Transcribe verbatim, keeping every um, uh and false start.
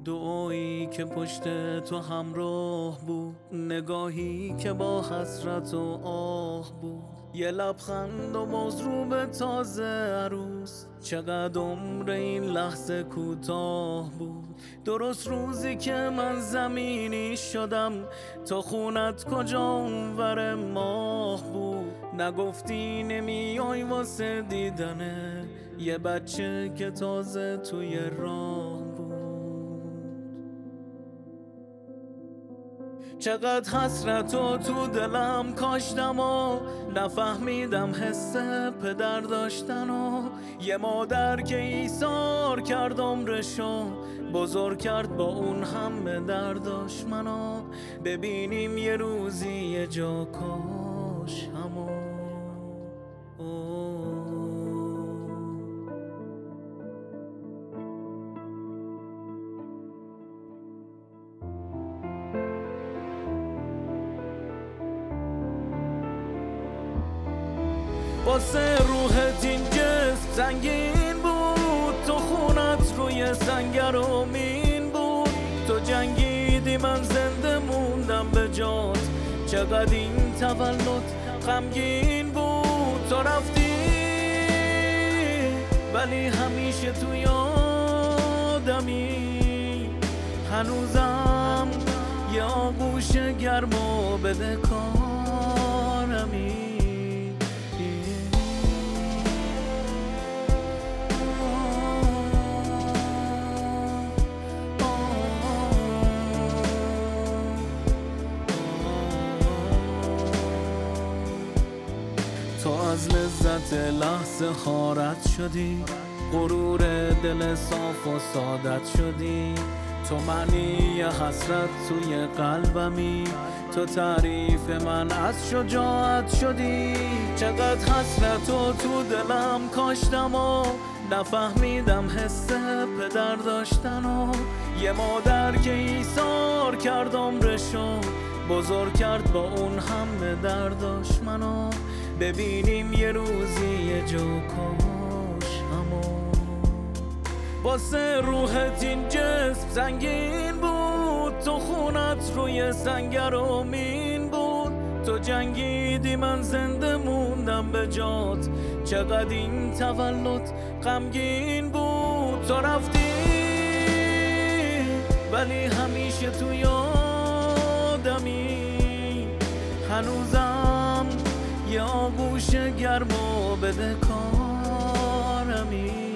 دعایی که پشت تو همراه بود، نگاهی که با حسرت و آه بود، یه لبخند و باز رو به تازه عروس. چقدر عمر این لحظه کوتاه بود. درست روزی که من زمینی شدم، تا خونت کجا اونور ماه بود. نگفتی نمیای واسه دیدنه یه بچه که تازه توی راه بود. چقدر حسرتو تو دلم کاشتم و نفهمیدم حس پدر داشتن و یه مادر که ایثار کرد عمرشو، بزرگ کرد با اون همه درداش منو. ببینیم یه روزی یه جا کاش همو واسه روحت این جسم سنگین بود، تو خونت روی سنگرامین بود. تو جنگیدی من زنده موندم به جات، چقدر این تولد غمگین بود. تو رفتی ولی همیشه تو یادمی، هنوزم یه آغوش گرم و بده کارمی. تو از لذت لحظه خارت شدی، غرور دل صاف و سعادت شدی. تو معنی حسرت توی قلبمی، تو تعریف من از شجاعت شدی. چقدر حسرتو تو دلم کاشتم و نفهمیدم حس پدر داشتن و یه مادر که ایثار کرد عمرشو، بزرگ کرد با اون همه درداش منو. ببینیم یه روزی یه جا کاش همو واسه روحت این جسم سنگین بود، تو خونت روی سنگرامین بود. تو جنگیدی من زنده موندم به جات، چقدر این تولد غمگین بود. تو رفتی ولی همیشه تو یادمی، هنوزم یه آغوش گرم و بده کارمی.